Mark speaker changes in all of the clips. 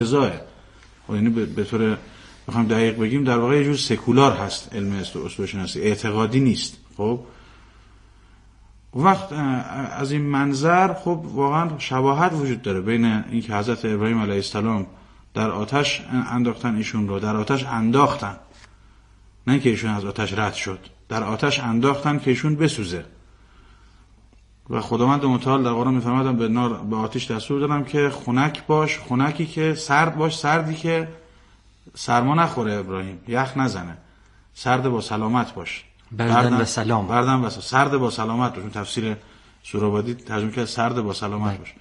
Speaker 1: رضاه. یعنی به طور بخوام دقیق بگیم در واقع یه جور سکولار هست علم اسطوره شناسی، اعتقادی نیست. خب وقت از این منظر خب واقعا شباهت وجود داره بین این که حضرت ابراهیم علیه السلام در آتش انداختن ایشون رو، در آتش انداختن، نه که ایشون از آتش رد شد، در آتش انداختن که ایشون بسوزه. و خداوند متعال در قرآن می‌فرماید به آتش دستور دادم که خنک باش، خنکی که سرد باش، سردی که سرما نخوره ابراهیم، یخ نزنه، سرد با سلامت باش،
Speaker 2: بردن و سلام،
Speaker 1: بردن و سرد با سلامت باش. تفسیر سورابادی ترجمه کرده سرد با سلامت باش.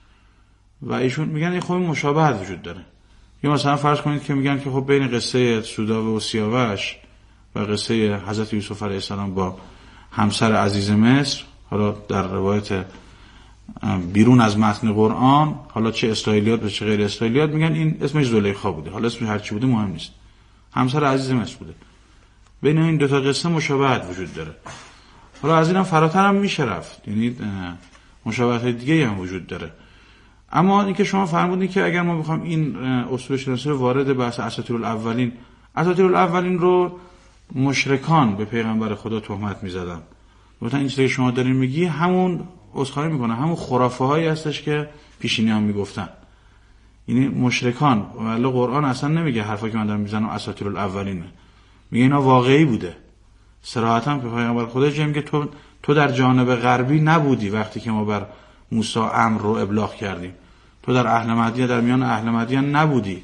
Speaker 1: و ایشون میگن این خب مشابهت وجود داره. یا مثلا فرض کنید که میگن که خب بین قصه سودابه و سیاوش و قصه حضرت یوسف علیه السلام با همسر عزیز مصر، حالا در روایت بیرون از متن قرآن، حالا چه اسرائیلیات و چه غیر اسرائیلیات، میگن این اسمش زلیخا بوده، حالا اسمش هر چی بوده مهم نیست، همسر عزیز مصر بوده. بین این دو تا قصه مشابهت وجود داره. حالا از اینم فراتر هم میشه رفت، یعنی مشابهت دیگه هم وجود داره. اما اینکه شما فرمودید که اگر ما بخوام این اسطوره شناسی رو وارد بحث اساطیر الاولین رو مشرکان به پیغمبر خدا تهمت می‌زدن. مثلا این چیزی که شما دارین میگی همون عذرخواهی میکنه، همون خرافه هایی هستش که پیشینیان میگفتن. یعنی مشرکان، ولی قرآن اصلا نمیگه حرفا که من دارم میزنم اساطیر الاولینه، میگه اینا واقعی بوده. صراحتا به پیغمبر خدا جایی میگه تو در جانب غربی نبودی وقتی که ما بر موسی امر رو ابلاغ کردیم، تو در اهل مدین، در میان اهل مدین نبودی،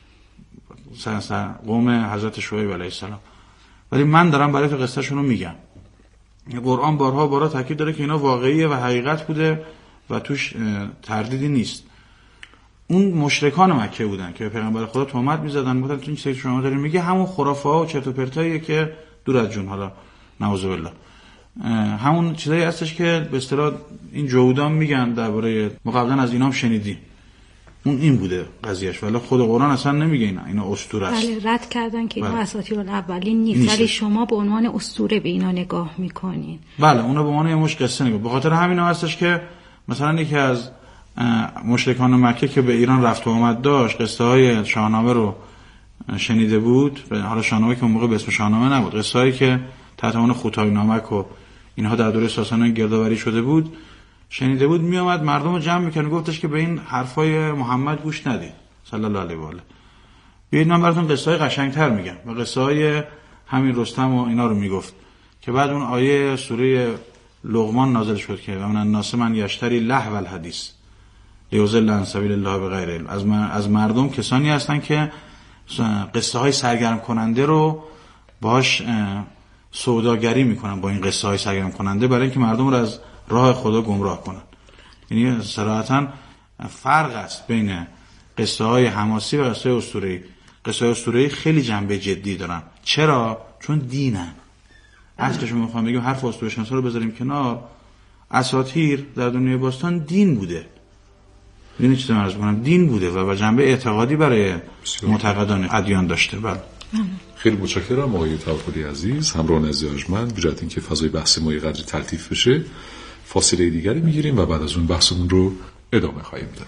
Speaker 1: مثلا قوم حضرت شعیب علیه السلام، ولی من دارم برای تو قصه شون رو میگم. قرآن بارها تاکید داره که اینا واقعیه و حقیقت بوده و توش تردیدی نیست. اون مشرکان مکه بودن که پیغمبر خدا تهمت می‌زدن، گفتن تو این چیزی که شما دارین میگه همون خرافه‌ها و چرت و پرتاییه که دور از جون، حالا نعوذ بالله همون چیزایی هستش که به اصطلاح این جهودان میگن درباره ما قبلا از اینا هم شنیدیم. اون این بوده قضیهش، ولی خود قرآن اصلا نمیگه اینا اسطوره است.
Speaker 3: بله، رد کردن که اینا اساطیر الاولین نیست، ولی شما به عنوان اسطوره به اینا نگاه میکنین.
Speaker 1: بله، اونا به عنوان یه مش قصه نگاه. به خاطر همین هستش که مثلا یکی از مشرکان مکه که به ایران رفت و آمد داشت، قصه های شاهنامه رو شنیده بود. حالا شاهنامه که اون موقع به اسم شاهنامه نبود، قصه هایی که تحت عنوان خوتای نامک و اینها در دوره ساسانیان گردآوری شده بود شنیده بود، می اومد مردم رو جمع میکنه، گفتش که به این حرفای محمد گوش ندید صلی الله علیه و آله، بیاید من براتون قصه های قشنگتر میگم. و قصه های همین رستم و اینا رو میگفت که بعد اون آیه سوره لقمان نازل شد که من الناس من یشتری لهو الحدیث لیضل عن سبیل الله بغیر علم. از مردم کسانی هستن که قصه های سرگرم کننده رو باش سوداگری میکنن، با این قصه های سرگرم کننده، برای اینکه مردم رو از راه خدا گمراه کنن. یعنی صراحتا فرق است بین قصه های حماسی و قصه اسطوره‌ای. قصه اسطوره‌ای خیلی جنبه جدی دارن. چرا؟ چون دینن. اصلش میخوام بگم حرف اسطوره شناسا رو بذاریم کنار، اساطیر در دنیای باستان دین بوده. این چیزی عرض می‌کنم دین بوده و جنبه اعتقادی برای معتقدان ادیان داشته. بله.
Speaker 4: خیلی متشکرم آقای توکلی عزیز، همراهان عزیز ارجمند. به جهت اینکه فضای بحث ما یه قدری تلطیف بشه، فاصله دیگری میگیریم و بعد از اون بحثمون رو ادامه خواهیم داد.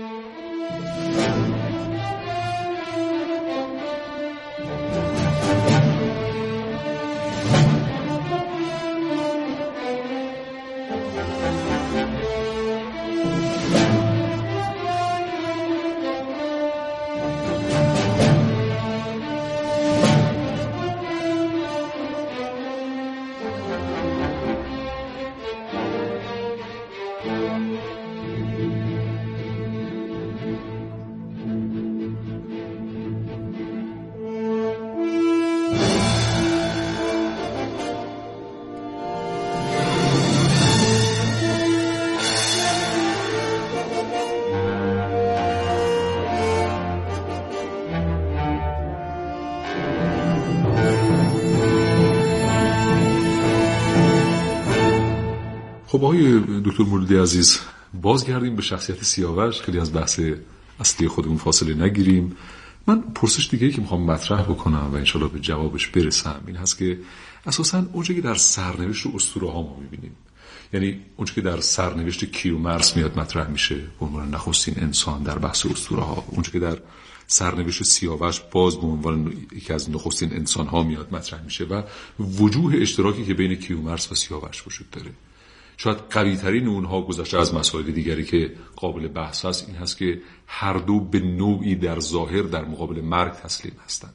Speaker 4: خب آقای دکتر مولودی عزیز، بازگردیم به شخصیت سیاوش، خیلی از بحث اصلی خودمون فاصله نگیریم. من پرسش دیگه‌ای که میخوام مطرح بکنم و انشالله به جوابش برسم این هست که اساساً اونجایی که در سرنوشت و اسطوره ها ما میبینیم یعنی اونچه که در سرنوشت کیومرث میاد مطرح میشه به عنوان نخستین انسان در بحث اسطوره‌ها، اونچه که در سرنوشت سیاوش باز به عنوان یکی از نخستین انسان‌ها میاد مطرح میشه و وجوه اشتراکی که بین کیومرث و سیاوش وجود داره. شاید قوی‌ترین اونها گذشته از مسائل دیگری که قابل بحث است این هست که هر دو به نوعی در ظاهر در مقابل مرگ تسلیم هستند.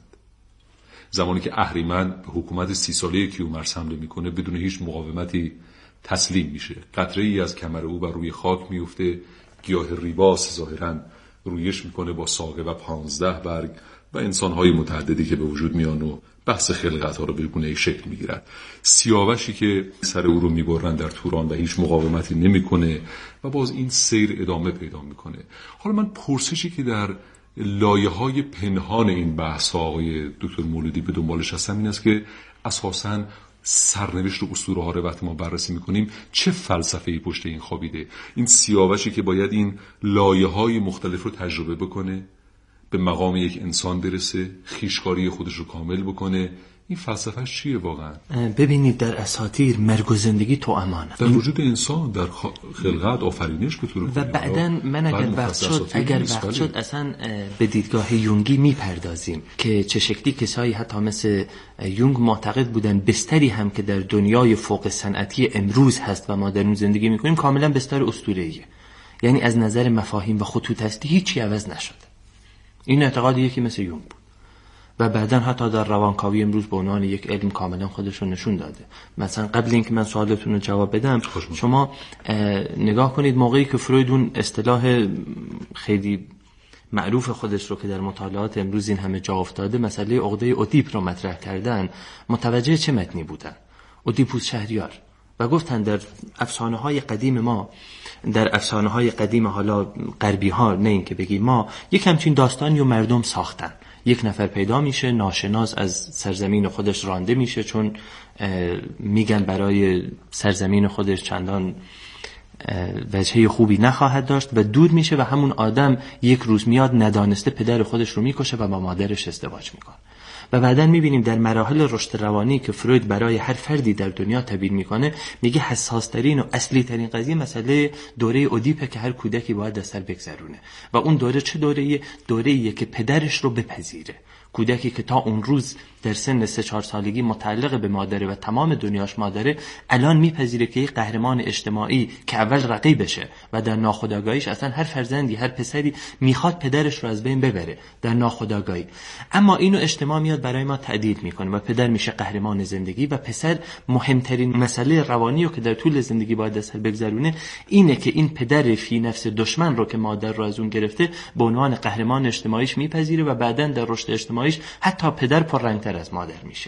Speaker 4: زمانی که اهریمن به حکومت 30 ساله کیومرث حمله میکنه بدون هیچ مقاومتی تسلیم میشه. قطره‌ای از کمر او بر روی خاک میفته، گیاه ریباس ظاهراً رویش میکنه با ساقه و 15 برگ و انسان‌های متعددی که به وجود میان و بحث خلقت‌ها رو به گونه‌ای شکل میگیرن. سیاوشی که سر او رو میبرن در توران و هیچ مقاومتی نمیکنه و باز این سیر ادامه پیدا میکنه. حالا من پرسشی که در لایه‌های پنهان این بحث آقای دکتر مولودی به دنبالش هستم این است که اساساً سرنوشت و اسطوره‌ها رو وقتی ما بررسی میکنیم چه فلسفه‌ای پشت این خوابیده؟ این سیاوشی که باید این لایه‌های مختلف رو تجربه بکنه، به مقام یک انسان برسه، خویشکاری خودش رو کامل بکنه، این فلسفهش چیه واقعا؟
Speaker 2: ببینید در اساطیر مرگ و زندگی توأمانه
Speaker 4: در وجود انسان، در خلقت، آفرینش به طور کلی.
Speaker 2: و بعداً من اگر وقت شد اصلا به دیدگاه یونگی میپردازیم که چه شکلی کسایی حتی مثل یونگ معتقد بودن بستری هم که در دنیای فوق صنعتی امروز هست و ما در اون زندگی میکنیم کاملا بستر اسطوره‌ایه. یعنی از نظر مفاهیم و خطوط هستی هیچی عوض نشده. این اعتقاد یکی مثل یونگ بود و بعداً حتی در روانکاوی امروز به عنوان یک علم کاملا خودش رو نشون داده. مثلا قبل اینکه من سوالتون رو جواب بدم شما نگاه کنید موقعی که فروید اون اصطلاح خیلی معروف خودش رو که در مطالعات امروز این همه جا افتاده مسئله عقده ادیپ رو مطرح کردن، متوجه چه متنی بودن؟ ادیپوس شهریار. و گفتن در افسانه‌های قدیم ما، در افسانه‌های قدیم حالا غربی ها، نه این که بگیم ما، یک همچین داستانی و مردم ساختن. یک نفر پیدا میشه ناشناس از سرزمین خودش رانده میشه چون میگن برای سرزمین خودش چندان وجهه خوبی نخواهد داشت و دور میشه و همون آدم یک روز میاد ندانسته پدر خودش رو میکشه و با مادرش ازدواج میکنه. و بعداً میبینیم در مراحل رشد روانی که فروید برای هر فردی در دنیا تعبیر میکنه میگه حساس ترین و اصلی ترین قضیه مسئله دوره ادیپه که هر کودکی باید از سر بگذرونه و اون دوره چه دوره‌ایه؟ دوره‌ایه که پدرش رو بپذیره. کودکی که تا اون روز در سن 3-4 سالگی متعلق به مادره و تمام دنیاش مادره، الان میپذیره که یک قهرمان اجتماعی که اول رقیبشه و در ناخودآگاهیش اصلا هر فرزندی، هر پسری میخواد پدرش رو از بین ببره در ناخودآگاهی. اما اینو اجتماع میاد برای ما تعدیل میکنه و پدر میشه قهرمان زندگی و پسر مهمترین مسئله روانی رو که در طول زندگی باید از سر بگذرونه اینه که این پدر فی نفس دشمن رو که مادر رو از اون گرفته به عنوان قهرمان اجتماعیش میپذیره و بعداً در رشد اجتماعیش حتی پدر پررنگتر از مادر میشه.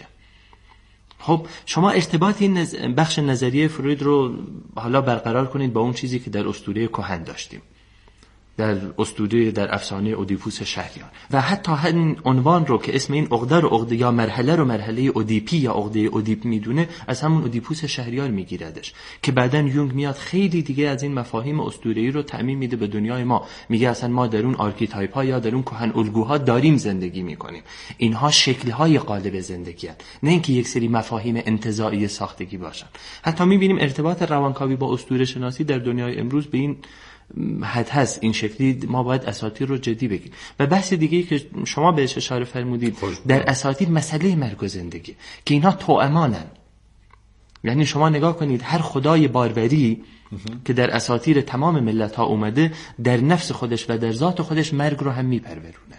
Speaker 2: خب شما ارتباط این بخش نظریه فروید رو حالا برقرار کنید با اون چیزی که در اسطوره کهن داشتیم، در اسطوره، در افسانه ادیپوس شهریار و حتی همین عنوان رو که اسم این عقده رو عقده یا مرحله رو مرحله ادیپی یا عقده ادیپ میدونه از همون ادیپوس شهریار میگیردش که بعداً یونگ میاد خیلی دیگه از این مفاهیم اسطوره‌ای رو تعمیم میده به دنیای ما. میگه اصلا ما در اون آرکیتایپ ها یا در اون کهن الگوها داریم زندگی میکنیم، اینها شکل های قالب زندگی هستند، نه اینکه یک سری مفاهیم انتزاعی ساختگی باشن. حتی میبینیم ارتباط روانکاوی با اسطوره شناسی در دنیای امروز به این حد هست. این شکلی ما باید اساطیر رو جدی بگیریم. و بحث دیگه‌ای که شما بهش اشاره فرمودید در اساطیر مسئله مرگ و زندگی که اینها توأمانن. یعنی شما نگاه کنید هر خدای باروری که در اساطیر تمام ملت‌ها اومده در نفس خودش و در ذات خودش مرگ رو هم میپرورونه.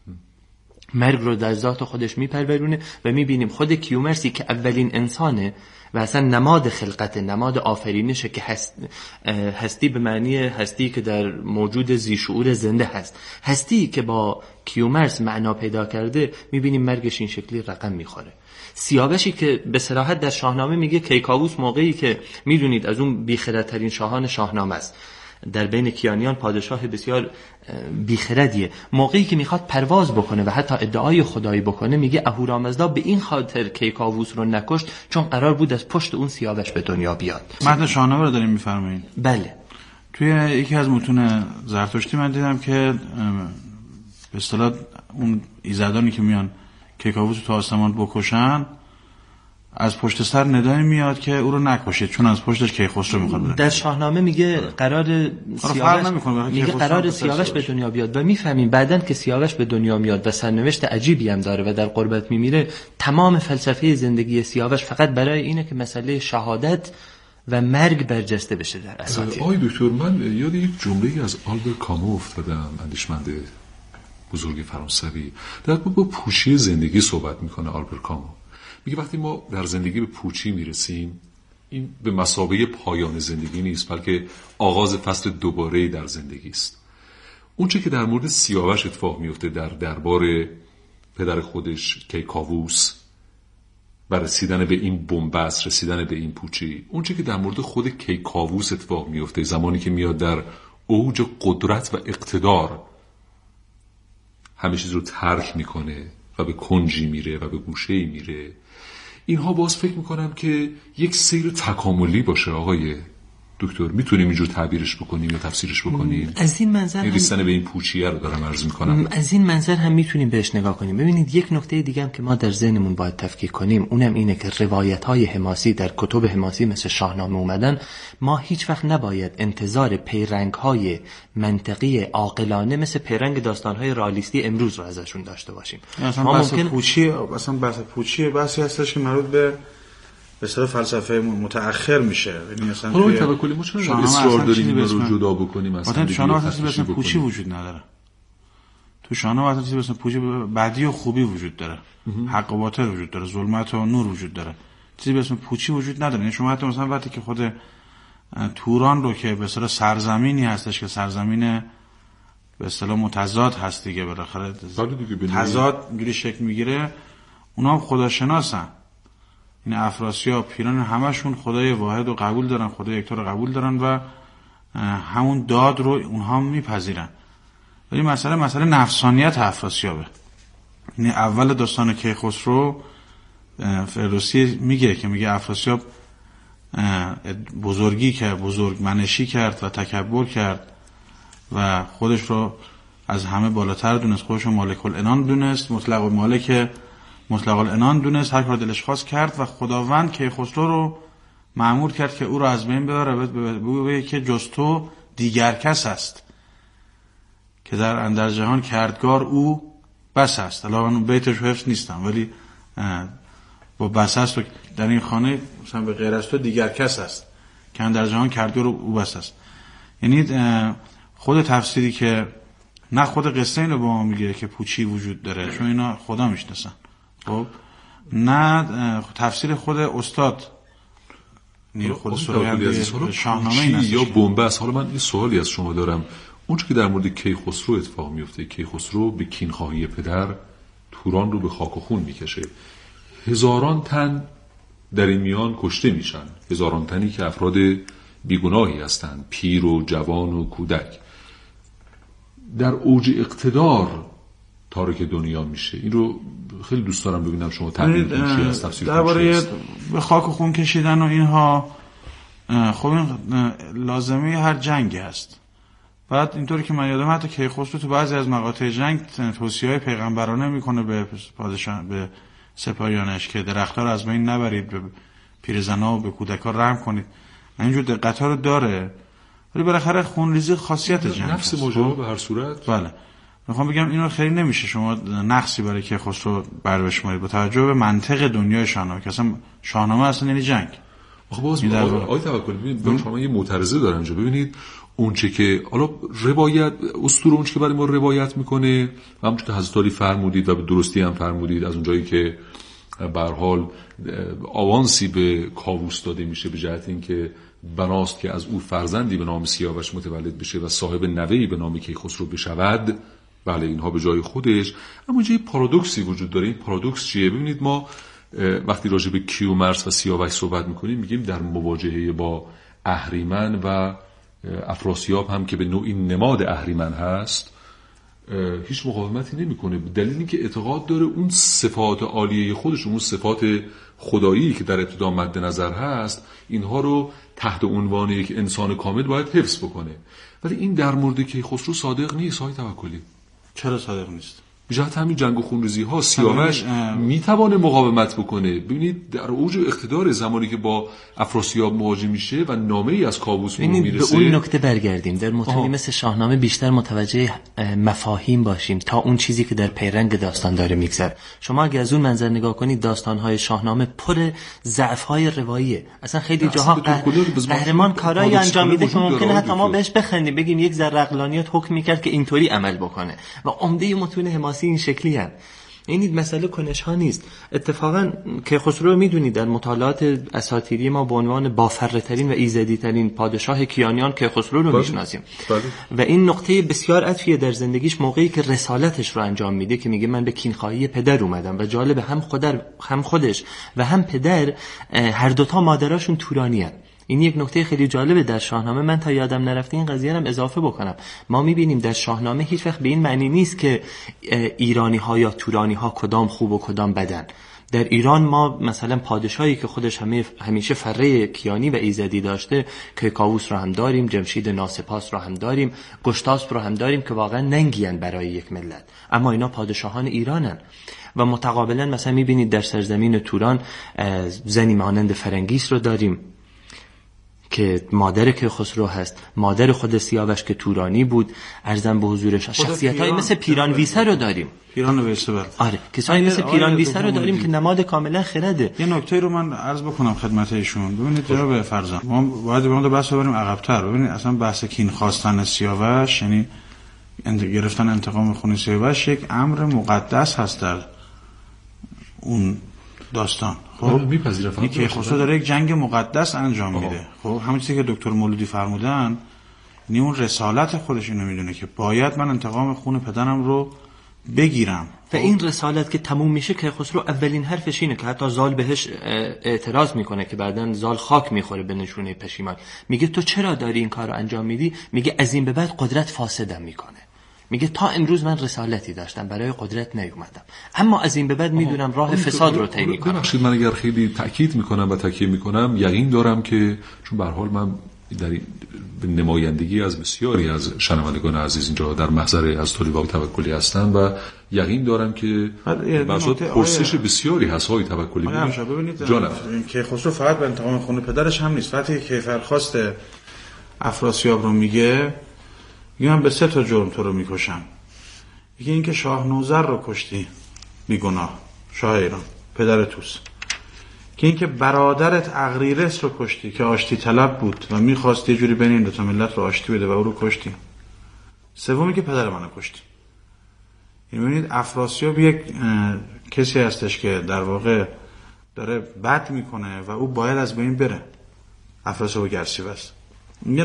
Speaker 2: مرگ رو در ذات خودش میپرورونه و میبینیم خود کیومرثی که اولین انسانه و اصلا نماد خلقت، نماد آفرینشه که هستی به معنی هستی که در موجود ذی شعور زنده هست، هستی که با کیومرث معنا پیدا کرده، میبینیم مرگش این شکلی رقم میخوره. سیاوشی که به صراحت در شاهنامه میگه کیکاووس موقعی که میدونید از اون بیخردترین شاهان شاهنامه است، در بین کیانیان پادشاه بسیار بیخردیه، موقعی که میخواد پرواز بکنه و حتی ادعای خدایی بکنه میگه اهورامزدا به این خاطر کیکاووس رو نکشت چون قرار بود از پشت اون سیاوش به دنیا بیاد.
Speaker 1: متن شاهنامه رو داریم میفرمایید؟
Speaker 2: بله.
Speaker 1: توی یکی از متون زرتشتی من دیدم که به اصطلاح اون ایزدانی که میان کیکاووس رو تا آسمان بکشن از پشت سر ندایی میاد که او رو نکشید چون از پشتش کیخسرو میخواد بره.
Speaker 2: در شاهنامه میگه قرار سیاوش به دنیا بیاد و میفهمیم بعدن که سیاوش به دنیا میاد و سرنوشت عجیبی هم داره و در غربت میمیره. تمام فلسفه زندگی سیاوش فقط برای اینه که مسئله شهادت و مرگ برجسته بشه در اساطیر.
Speaker 4: آقای دکتر، من یاد یک جمله‌ای از آلبر کامو افتادم، اندیشمند بزرگ فرانسوی. در با پوچی زندگی صحبت میکنه آلبر کامو. میگه وقتی ما در زندگی به پوچی میرسیم، این به مثابه پایان زندگی نیست، بلکه آغاز فصل دوباره در زندگی است. اون چه که در مورد سیاوش اتفاق میفته در دربار پدر خودش کیکاووس و رسیدن به این بنبست، رسیدن به این پوچی، اون چه که در مورد خود کیکاووس اتفاق میفته زمانی که میاد در اوج قدرت و اقتدار همه چیز رو ترک میکنه و به کنجی میره و به گوشه‌ای میره، اینها باز فکر میکنم که یک سیر تکاملی باشه. آقای دکتر، میتونیم اینجور تعبیرش بکنیم یا تفسیرش بکنیم؟
Speaker 2: از این منظر
Speaker 4: رسیدن به این پوچیه رو دارم عرض میکنم.
Speaker 2: از این منظر هم میتونیم بهش نگاه کنیم. ببینید، یک نکته دیگه هم که ما در ذهنمون باید تفکیک کنیم، اونم اینه که روایت‌های حماسی در کتب حماسی مثل شاهنامه اومدن، ما هیچ وقت نباید انتظار پیرنگ‌های منطقی عاقلانه مثل پیرنگ داستان‌های رئالیستی امروز رو ازشون داشته باشیم.
Speaker 1: ما ممکن بحث پوچی بحثی هستش که مربوط به اصطلاح فلسفه متأخر میشه. یعنی مثلا
Speaker 4: حالا توکلی ما چرا اصرار داریم این رو جدا بکنیم؟
Speaker 1: مثلا شاهنامه اصلا چیزی به پوچی وجود نداره. تو شاهنامه اصلا چیزی به اسم پوچی، بدی و خوبی وجود داره، حق و باطل وجود داره، ظلمت و نور وجود داره. چیزی به اسم پوچی وجود نداره. یعنی شما حتی مثلا وقتی که خود توران رو که به اصطلاح سرزمینی هستش که سرزمین به اصطلاح متضاد هست دیگه، بالاخره تضاد اینجوری شکل میگیره، اونا هم خداشناسن. این افراسیاب، پیران، همشون خدای واحد رو قبول دارن، خدای یکتا رو قبول دارن و همون داد رو اونها هم میپذیرن. ولی مسئله نفسانیت افراسیابه. این اول داستان کیخسرو فردوسی میگه افراسیاب بزرگی کرد، بزرگ منشی کرد و تکبر کرد و خودش رو از همه بالاتر دونست، خودش رو مالک العنان دونست، مطلق العنان دونست، هر کار دلش خواست کرد و خداوند کیخسرو رو مأمور کرد که او رو از بین ببره، بگه که جز تو دیگر کس است که در اندر جهان کردگار او بس است. الان اون بیتش حفظ نیستم، ولی با بس است و در این خانه مثلا به غیر از تو دیگر کس است که اندر جهان کردگار او بس است. یعنی خود تفسیری که نه خود قصه اینو با ما میگه که پوچی وجود داره، چون اینا خدا میشناسن، خب نه تفسیر خود استاد خود سوریندی شاهنامه این است
Speaker 4: یا بنبست. حالا من این سوالی از شما دارم، اونچه که در مورد کیخسرو اتفاق میفته، کیخسرو به کینخواهی پدر توران رو به خاک و خون میکشه، هزاران تن در این میان کشته میشن، هزاران تنی که افراد بیگناهی هستند، پیر و جوان و کودک، در اوج اقتدار تارک دنیا میشه. این رو خیلی دوست دارم ببینم شما تعبیر چی هست، تفسیر
Speaker 1: درباره به خاک و خون کشیدن و اینها. خب این لازمه هر جنگی هست. بعد اینطوری که من یادم حتی کیخسرو تو بعضی از مقاطع جنگ توصیه‌های پیغمبرانه میکنه به پادشاه، به سپاهیانش که درخت‌ها رو از بین نبرید، به پیرزنا و به کودکان رحم کنید. اینجور دقت‌ها رو داره، ولی بالاخره خونریزی خاصیت جنگ
Speaker 4: نفس ماجرا به هر صورت.
Speaker 1: بله، میخوام بگم اینو خیلی نمیشه شما نقصی برای کیخسرو بر بشمارید با توجه به منطق دنیای شاهنامه، که اصلا شاهنامه اصلا یعنی جنگ.
Speaker 4: آخه باز آقای توکلی ببینید، شما یه معترضه دارم اینجا. ببینید اونچه که حالا روایت اسطوره، اونچه که برای ما روایت میکنه، همونطور که حضرت علی فرمودید و به درستی هم فرمودید، از اونجایی که به هر حال آوانسی به کاووس داده میشه به جهت اینکه بناست که از او فرزندی به نام سیاوش متولد بشه و صاحب نوه‌ای به نام کیخسرو بشود. بله، اینها به جای خودش، اما اینجا یه پارادوکسی وجود داره. این پارادوکس چیه؟ ببینید ما وقتی راجع به کیومرث و سیاوش صحبت میکنیم، میگیم در مواجهه با اهریمن و افراسیاب هم که به نوعی نماد اهریمن هست، هیچ مقاومتی نمیکنه. دلیل این که اعتقاد داره اون صفات عالیه خودش، اون صفات خدایی که در ابتدا مد نظر هست، اینها رو تحت عنوان یک انسان کامل باید حفظ بکنه. ولی این در مورد کیخسرو صادق نیست. های توکلی
Speaker 1: چرا صادق نیست؟
Speaker 4: جهت همین جنگ و خونریزی ها سیاوش میتونه مقاومت بکنه. ببینید در اوج اقتدار زمانی که با افراسیاب مواجه میشه و نامه ای از کاووس به میرسه،
Speaker 2: به اون نکته برگردیم. در متونی مثل شاهنامه بیشتر متوجه مفاهیم باشیم تا اون چیزی که در پیرنگ داستان داره میگذره. شما اگه از اون منظر نگاه کنید داستان‌های شاهنامه پر ضعف‌های رواییه. اصلا خیلی جاها قهرمان کارایی انجام میده که ممکنه حتی ما بهش بخندیم، بگیم یک ذره عقلانیت حکم میکرد که اینطوری عمل بکنه و عمده متون حماسی این شکلی هست. این مسئله کنش ها نیست. اتفاقا کیخسرو میدونید در مطالعات اساطیری ما به عنوان بافره‌ترین و ایزدی‌ترین پادشاه کیانیان کیخسرو رو میشناسیم و این نقطه بسیار عطفیه در زندگیش موقعی که رسالتش رو انجام میده که میگه من به کینخواهی پدر اومدم و جالب هم خودش و هم پدر هر دوتا مادراشون تورانیان. این یک نکته خیلی جالبه در شاهنامه. من تا یادم نرفته این قضیه رو اضافه بکنم. ما میبینیم در شاهنامه هیچ وقت به این معنی نیست که ایرانی ها یا تورانی ها کدام خوب و کدام بدن. در ایران ما مثلا پادشاهی که خودش همیشه فره کیانی و ایزدی داشته که کاووس رو هم داریم، جمشید ناسپاس رو هم داریم، گشتاسپ رو هم داریم که واقعا ننگیان برای یک ملت، اما اینا پادشاهان ایرانن. و متقابلا مثلا میبینید در سرزمین توران زنی مانند فرنگیس رو داریم که مادر کیخسرو هست، مادر خود سیاوش که تورانی بود. ارزم به حضورش شخصیت‌های مثل پیران ویسه رو داریم.
Speaker 1: پیران ویسه
Speaker 2: آره، کسایی مثل پیران ویسه رو داریم که نماد کاملا خرده.
Speaker 1: یه نکته رو من عرض بکنم خدمت ایشون. ببینید جناب فرزان، ما باید به اون بحث بریم عقب‌تر. ببینید اصلا بحث کین خواستن سیاوش، یعنی گرفتن انتقام خون سیاوش، یک امر مقدس هست در اون داستان. خب میپذیرم که خسرو داره یک جنگ مقدس انجام میده. خب همون چیزی که دکتر مولودی فرمودن، یعنی اون رسالت خودش اینو میدونه که باید من انتقام خون پدرم رو بگیرم.
Speaker 2: و این رسالت که تموم میشه که خسرو اولین حرفش اینه که حتی زال بهش اعتراض میکنه که بعدن زال خاک میخوره به نشونه پشیمان. میگه تو چرا داری این کارو انجام میدی؟ میگه از این به بعد قدرت فاسدم میکنه. میگه تا امروز من رسالتی داشتم، برای قدرت نیومدم، اما از این به بعد میدونم راه فساد رو طی میکنم.
Speaker 4: ببخشید من اگر خیلی تاکید میکنم و تاکید میکنم، یقین دارم که چون به هر حال من در نمایندگی از بسیاری از شنوندگان عزیز اینجا در محضر از تولیباب توکلی هستن و یقین دارم که برصورت پرسش بسیاری هست های توکلی.
Speaker 1: ببینید که خسرو فقط به انتقام خون پدرش هم نیست. وقتی که فرخواست افراسیاب رو میگه من به 3 تا جرم تو رو میکشم. یکی این که شاه نوذر رو کشتی بیگناه، شاه ایران پدر توس. که این که برادرت اغریرث رو کشتی که آشتی طلب بود و میخواست یه جوری بین این دو تا ملت رو آشتی بده و او رو کشتی. سومی که پدر منو کشتی. یعنی ببینید افراسیاب یک کسی هستش که در واقع داره بد میکنه و او باید از بین بره. افراسیاب گرسیوس. یه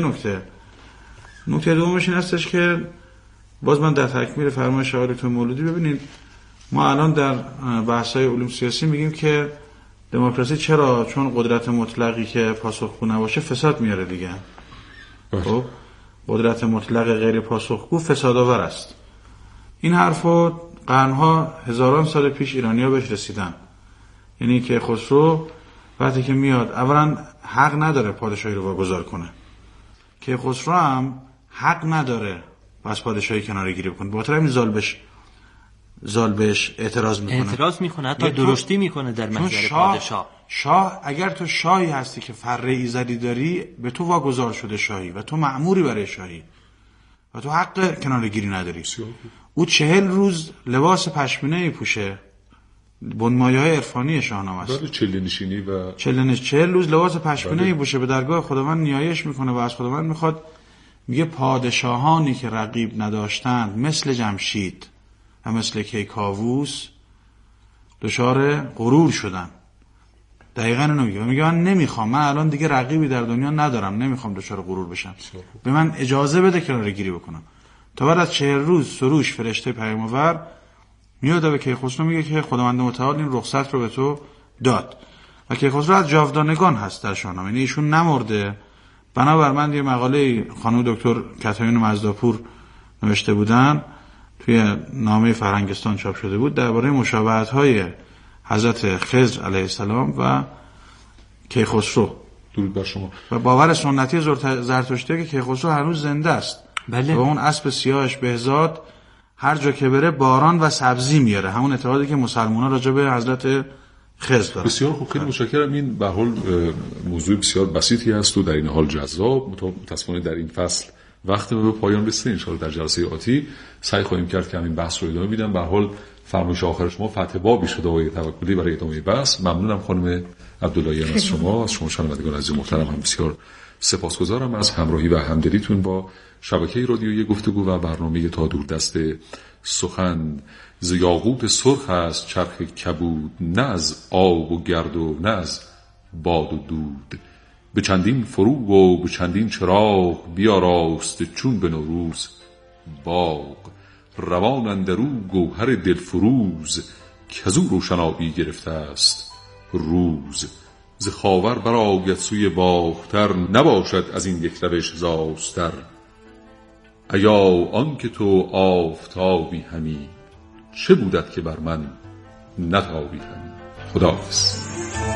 Speaker 1: نکته دومش این هستش که باز من در تکمیل فرمایش آقای دکتر مولودی، ببینید ما الان در بحث‌های علوم سیاسی میگیم که دموکراسی چرا؟ چون قدرت مطلقی که پاسخگو نباشه فساد میاره دیگه. خب قدرت مطلق غیر پاسخگو فسادآور است. این حرفو قرنها هزاران سال پیش ایرانی‌ها بهش رسیدن. یعنی که خسرو وقتی که میاد اولا حق نداره پادشاهی رو واگذار کنه، که خسرو هم حق نداره از پادشاهی کناره‌گیری بکنه. با همین زال بهش اعتراض
Speaker 2: میکنه حتی درشتی میکنه در محضر پادشاه.
Speaker 1: شاه اگر تو شاهی هستی که فره ایزدی داری، به تو واگذار شده شاهی و تو مأموری برای شاهی و تو حق کناره‌گیری نداری. او 40 روز لباس پشمینه پوشه، بنمایه‌های عرفانی شاهنامه است. چله 40 روز لباس پشمینه پوشه، به درگاه خداوند نیایش میکنه و از خداوند میخواد، میگه پادشاهانی که رقیب نداشتند مثل جمشید و مثل کیکاووس دچار غرور شدن. دقیقاً اینو میگه. میگه من نمیخوام، من الان دیگه رقیبی در دنیا ندارم، نمیخوام دچار غرور بشم، به من اجازه بده کناره‌گیری بکنم. تا بعد از 40 روز سروش فرشته پیام‌آور میاد به کیخسرو میگه که خداوند متعال این رخصت رو به تو داد و کیخسرو از جاودانگان هست در شاهنامه. یعنی ایشون نمرده. بنابر من یه مقاله خانم دکتر کتایون مزداپور نوشته بودن، توی نامه فرهنگستان چاپ شده بود، درباره مشابهت‌های حضرت خضر علیه السلام و کیخسرو.
Speaker 4: درود بر شما.
Speaker 1: و باور سنتی زرتشتی که کیخسرو هنوز زنده است.
Speaker 2: بله.
Speaker 1: و اون اسب سیاهش بهزاد هر جا که بره باران و سبزی میاره، همون اعتقادی که مسلمان‌ها راجع به حضرت خضر دارن.
Speaker 4: بسیار خوب، خیلی متشکرم. این به هر حال موضوع بسیار بسیطی است و در این حال جذاب. متأسفانه در این فصل وقت به پایان رسید. ان شاءالله در جلسه آتی سعی خواهیم کرد که همین بحث رو ادامه بدیم. به هر حال فرمایش آخر شما فتح بابی شده آقای توکلی برای ادامه بحث. ممنونم خانم عبداللهیان از شما شنوندگان عزیز محترم. هم بسیار سپاسگزارم از همراهی و همدلیتون با شبکه رادیویی گفتگو و برنامه تا دور دست سخن. ز یاقوت سرخ است چرخ کبود، نه از آب و گرد و نه از باد و دود. به چندین فروغ و به چندین چراغ، بیاراست چون به نوروز باغ. روان اندرو گوهر دلفروز، کزو روشنایی گرفته است روز. ز خاور برآید سوی باختر، نباشد از این یک روش زاستر. ایا آن که تو آفتابی همی، چه بودت که بر من نتابی همی. خداحافظ.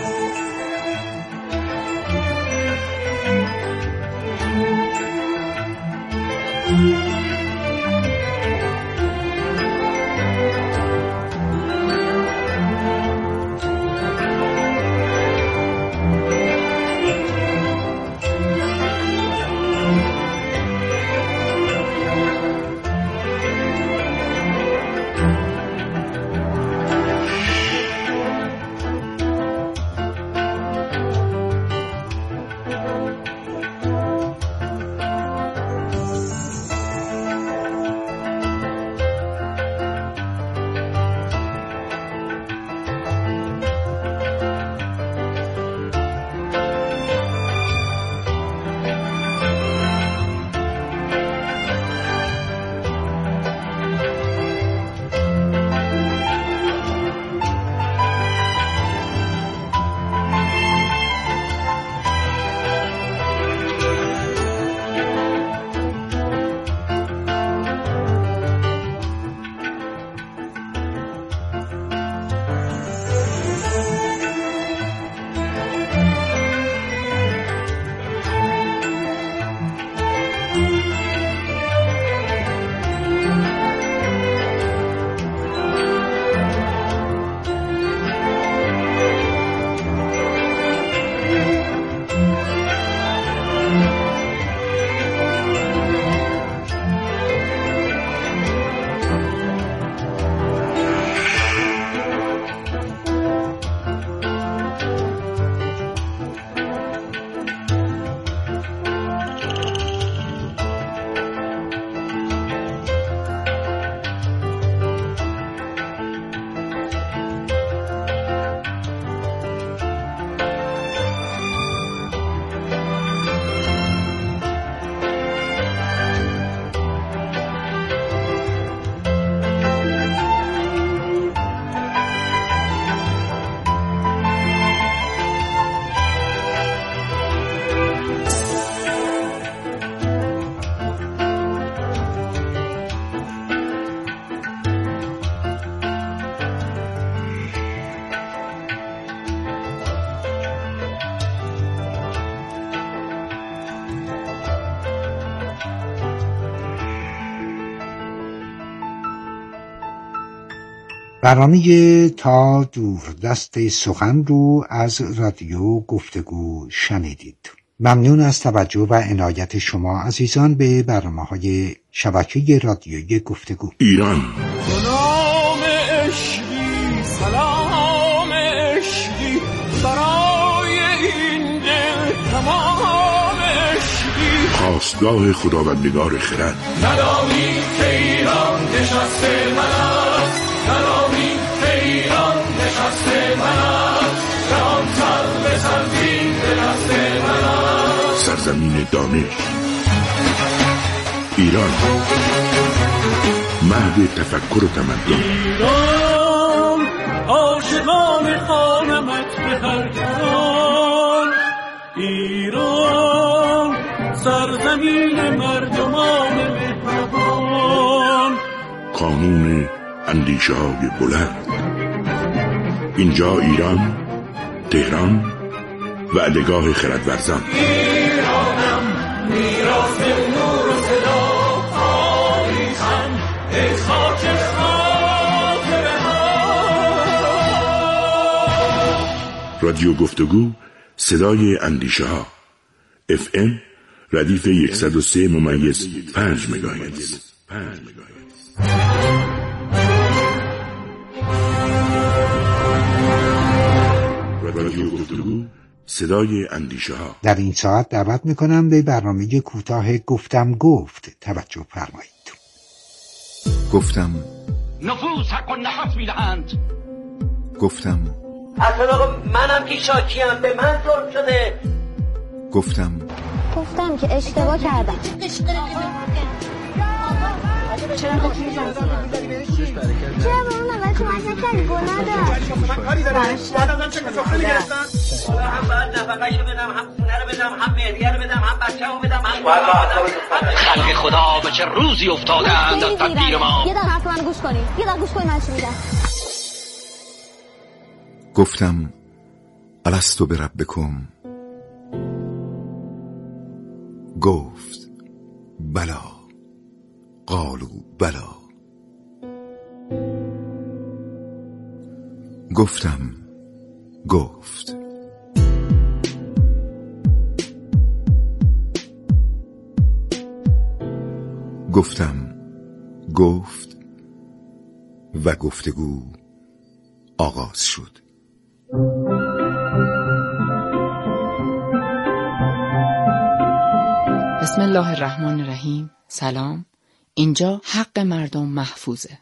Speaker 5: برنامه تا دوردست سخن رو از رادیو گفتگو شنیدید. ممنون از توجه و عنایت شما عزیزان به برنامه‌های شبکه رادیویی گفتگو.
Speaker 6: ایران
Speaker 7: سلام عشقی، سلام عشقی، برای این دل تمام عشقی.
Speaker 6: خواستگاه خداوندگار خرد.
Speaker 7: ندانی که ایران نشسته من است، ندانی که ایران نشسته من است، جهان سر به سرزین به دست من است.
Speaker 6: سرزمین دانش ایران، مهد تفکر و تمدن.
Speaker 7: ایران عاشقان خانمت به هر جهان، ایران سرزمین مردمان مهربان.
Speaker 6: قانون اندیشه های بلند. اینجا ایران، تهران و عدهگاه خردورزان.
Speaker 7: ایرانم میراث نور و صدا، تاریخم ای خاک
Speaker 6: رادیو گفتگو صدای اندیشه ها. FM ردیف 103.5 مگاهرتز. رادیو گفتگو صدای اندیشه ها.
Speaker 5: در این ساعت دعوت میکنم به برنامه کوتاه گفتم گفت توجه فرمایید.
Speaker 8: گفتم
Speaker 9: نفوس حق و نفس میدهند.
Speaker 8: گفتم
Speaker 10: اصلا آقا منم که شاکیم، به من ظلم شده.
Speaker 8: گفتم
Speaker 11: که اشتباه کردم. چرا به اون اول کمک نکردی؟ گناه داشت. من کاری دارم. بعد ازم چه کسافه نگرفتن؟
Speaker 10: هم باید نفقه‌شو بدم، هم خونه رو بدم، هم مهریه رو بدم، هم بچه‌مو بدم، هم
Speaker 9: خلق خدا به چه روزی افتادند از تدبیر ما.
Speaker 11: یه دقیقه حرف من گوش کنید. من چی میگم.
Speaker 8: گفتم الستو بربکم. گفت بلا. قالوا بلا. گفتم گفت. گفتم گفت و گفتگو آغاز شد.
Speaker 12: بسم الله الرحمن الرحیم. سلام. اینجا حق مردم محفوظه.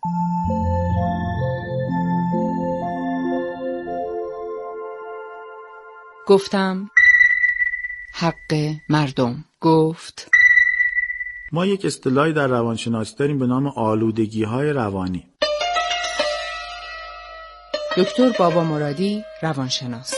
Speaker 12: گفتم حق مردم. گفت.
Speaker 1: ما یک اصطلاحی در روانشناسی داریم به نام آلودگی‌های روانی.
Speaker 12: دکتر بابا مرادی، روانشناس.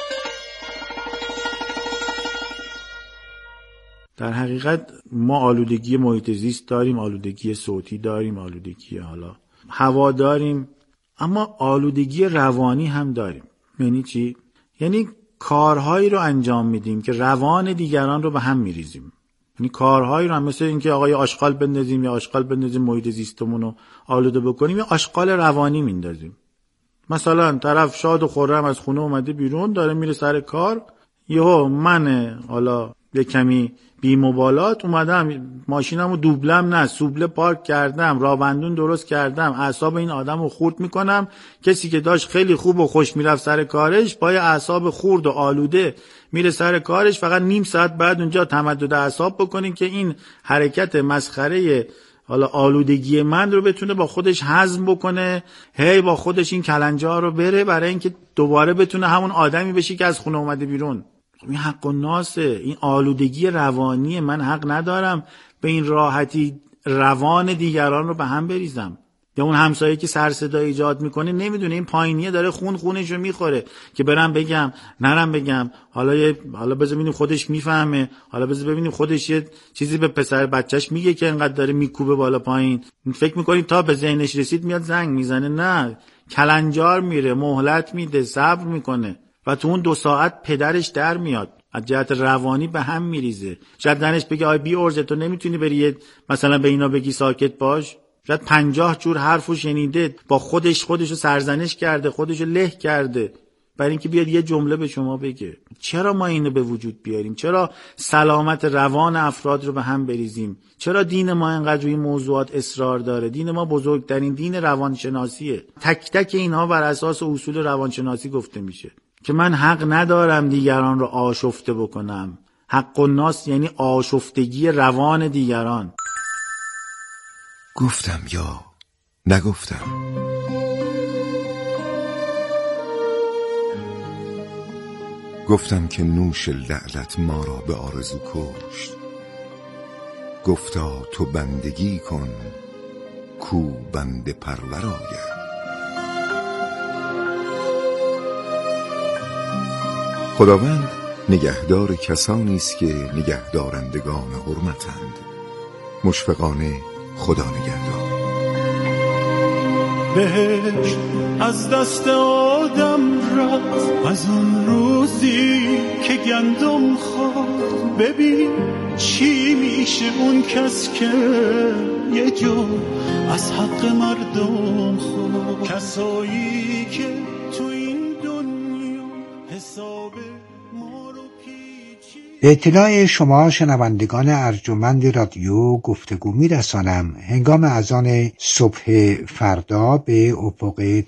Speaker 1: در حقیقت ما آلودگی محیط زیست داریم، آلودگی صوتی داریم، آلودگی حالا هوا داریم، اما آلودگی روانی هم داریم. یعنی چی؟ یعنی کارهایی رو انجام میدیم که روان دیگران رو به هم میریزیم. یعنی کارهایی رو هم مثل اینکه آقای آشغال بندازیم یا آشغال بندازیم محیط زیستمون رو آلوده بکنیم یا آشغال روانی میندازیم. مثلا طرف شاد و خرم از خونه اومده بیرون، داره میره سر کار، یهو من حالا یه کمی بی مبالات اومدم ماشینمو دوبلم نه سوبله پارک کردم، راهبندون درست کردم، اعصاب این آدمو خورد میکنم. کسی که داشت خیلی خوب و خوش میرفت سر کارش با اعصاب خورد و آلوده میره سر کارش، فقط نیم ساعت بعد اونجا تمدد اعصاب بکنین که این حرکت مسخره حالا آلودگی من رو بتونه با خودش هضم بکنه، هی با خودش این کلنجا رو بره برای اینکه دوباره بتونه همون آدمی بشه که از خونه اومده بیرون. این حق و ناسه، این آلودگی روانی. من حق ندارم به این راحتی روان دیگران رو به هم بریزم. یا اون همسایه که سر صدا ایجاد میکنه نمیدونه این پایینیه داره خونش رو میخوره که برم بگم نرم بگم، حالا بذار ببینیم خودش میفهمه، حالا بذار ببینیم خودش یه چیزی به پسر بچهش میگه که انقدر داره میکوبه بالا پایین. فکر میکنیم تا به ذهنش رسید میاد زنگ میزنه. نه، کلنجار میره، مهلت میده، صبر میکنه و تو اون 2 ساعت پدرش در میاد، از جهت روانی به هم میریزه. شاید دانش بگه آی بی ارزه تو نمیتونی بری مثلا به اینا بگی ساکت باش. شاید 50 جور حرفو شنیده، با خودشو سرزنش کرده، خودشو له کرده برای اینکه بیاد یه جمله به شما بگه. چرا ما اینو به وجود بیاریم؟ چرا سلامت روان افراد رو به هم بریزیم؟ چرا دین ما اینقدر روی موضوعات اصرار داره؟ دین ما بزرگترین دین روانشناسیه. تک تک اینها بر اساس اصول روانشناسی گفته میشه که من حق ندارم دیگران رو آشفته بکنم. حق الناس یعنی آشفتگی روان دیگران.
Speaker 8: گفتم یا نگفتم. گفتم که نوش لعلت ما را به آرزو کشت. گفتا تو بندگی کن کو بنده پرور آید. خداوند نگهدار کسانی است که نگهدارندگان حرمتند. مشفقانه خدا نگهدار.
Speaker 7: بهشت از دست آدم رفت از اون روزی که گندم خورد. ببین چی میشه اون کس که یه جو از حق مردم خورد. کسایی که تو این دنیا
Speaker 5: به اطلاع شما شنوندگان ارجمند رادیو گفتگو میرسانم هنگام اذان صبح فردا به افق